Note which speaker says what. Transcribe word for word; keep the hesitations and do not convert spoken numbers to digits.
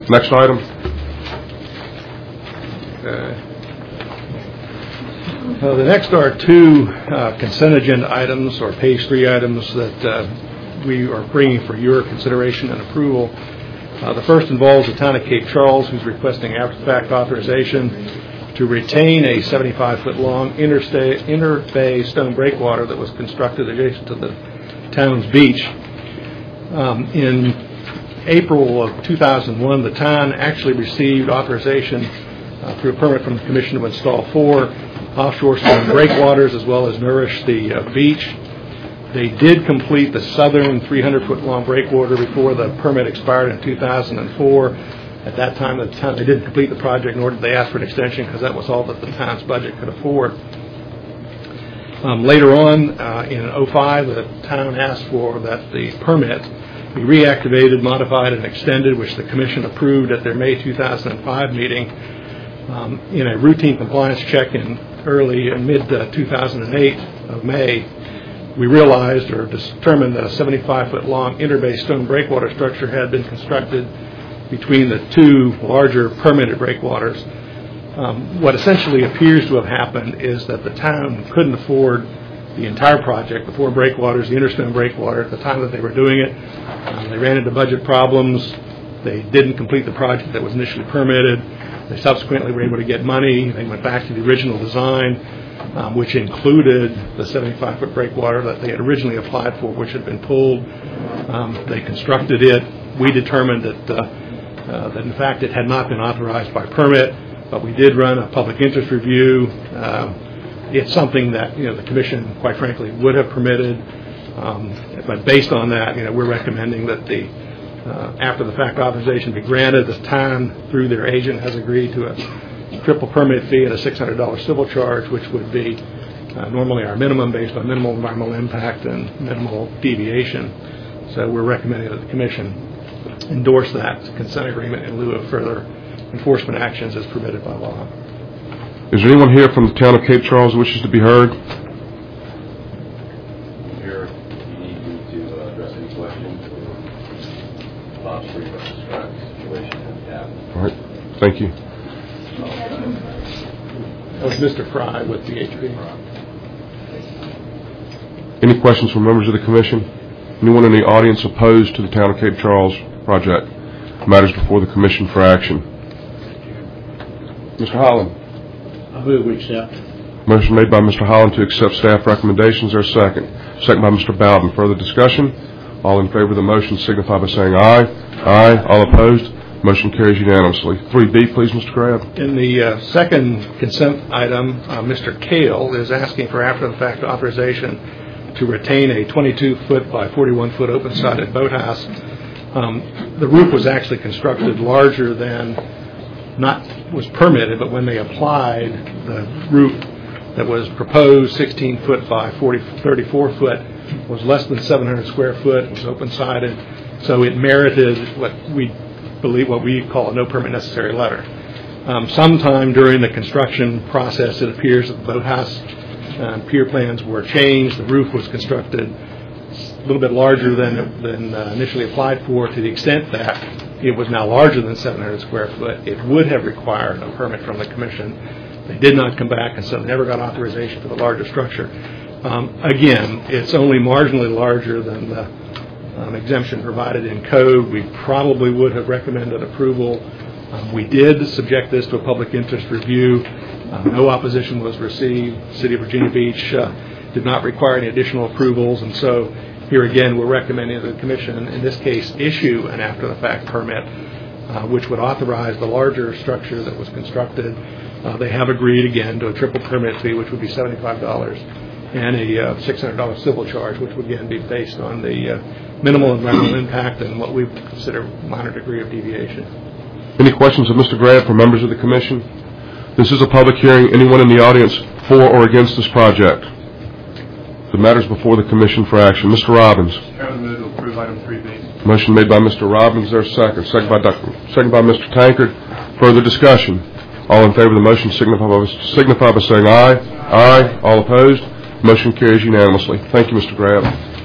Speaker 1: Next item.
Speaker 2: Okay. Uh, the next are two uh, consent agenda items, or page three items, that uh, we are bringing for your consideration and approval. Uh, the first involves the town of Cape Charles, who's requesting after-the-fact authorization to retain a seventy-five foot long interstate, inter-bay stone breakwater that was constructed adjacent to the town's beach. Um, in April of two thousand one, the town actually received authorization uh, through a permit from the Commission to install four offshore stone breakwaters as well as nourish the uh, beach. They did complete the southern three hundred foot long breakwater before the permit expired in two thousand four. At that time, the town, they didn't complete the project, nor did they ask for an extension, because that was all that the town's budget could afford. Um, later on, uh, in oh five, the town asked for that the permit be reactivated, modified, and extended, which the Commission approved at their May two thousand five meeting. Um, in a routine compliance check in early and mid uh, two thousand eight of May, we realized or determined that a seventy-five foot long interbay stone breakwater structure had been constructed between the two larger permitted breakwaters. Um, what essentially appears to have happened is that the town couldn't afford the entire project, the four breakwaters, the interstone breakwater, at the time that they were doing it. Um, they ran into budget problems. They didn't complete the project that was initially permitted. They subsequently were able to get money. They went back to the original design, um, which included the seventy-five foot breakwater that they had originally applied for, which had been pulled. Um, they constructed it. We determined that, uh, uh, that in fact it had not been authorized by permit, but we did run a public interest review. Uh, it's something that, you know, the Commission, quite frankly, would have permitted. Um, but based on that, you know, we're recommending that the Uh, after the fact authorization be granted. The town, through their agent, has agreed to a triple permit fee and a six hundred dollars civil charge, which would be uh, normally our minimum based on minimal environmental impact and minimal deviation. So we're recommending that the Commission endorse that consent agreement in lieu of further enforcement actions as permitted by law.
Speaker 1: Is there anyone here from the town of Cape Charles who wishes to be heard? All right. Thank you.
Speaker 2: That was Mister Fry with the H P.
Speaker 1: Any questions from members of the Commission? Anyone in the audience opposed to the town of Cape Charles project? Matters before the Commission for action. Mister Holland.
Speaker 3: I move we accept.
Speaker 1: Motion made by Mister Holland to accept staff recommendations. There a second? Second by Mister Bowden. Further discussion? All in favor of the motion signify by saying aye. Aye. All opposed? Motion carries unanimously. three B, please, Mister Grab.
Speaker 2: In the uh, second consent item, uh, Mister Kale is asking for after-the-fact authorization to retain a twenty-two foot by forty-one foot open-sided boathouse. Um, the roof was actually constructed larger than not was permitted, but when they applied, the roof that was proposed sixteen foot by forty, thirty-four foot was less than seven hundred square foot. It was open-sided, so it merited what we believe what we call a no permit necessary letter. Um, sometime during the construction process, it appears that the boathouse uh, pier plans were changed. The roof was constructed a little bit larger than than uh, initially applied for. To the extent that it was now larger than seven hundred square foot, it would have required a permit from the Commission. They did not come back, and so never got authorization for the larger structure. Um, again, it's only marginally larger than the Um, exemption provided in code. We probably would have recommended approval. Um, we did subject this to a public interest review. Uh, no opposition was received. City of Virginia Beach uh, did not require any additional approvals, and so here again we're recommending that the Commission, in this case, issue an after-the-fact permit, uh, which would authorize the larger structure that was constructed. Uh, they have agreed again to a triple permit fee, which would be seventy-five dollars, and a uh, six hundred dollars civil charge, which would again be based on the uh, minimal environmental impact and what we consider minor degree of deviation.
Speaker 1: Any questions of Mister Grab from members of the Commission? This is a public hearing. Anyone in the audience for or against this project? The matter is before the Commission for action. Mister Robbins.
Speaker 4: Chairman, move to approve item three B.
Speaker 1: Motion made by Mister Robbins. There's a second. Second by Doctor Second by Mister Tankard. Further discussion. All in favor of the motion signify by, signify by saying aye. Aye. All opposed? Motion carries unanimously. Thank you, Mister Grab.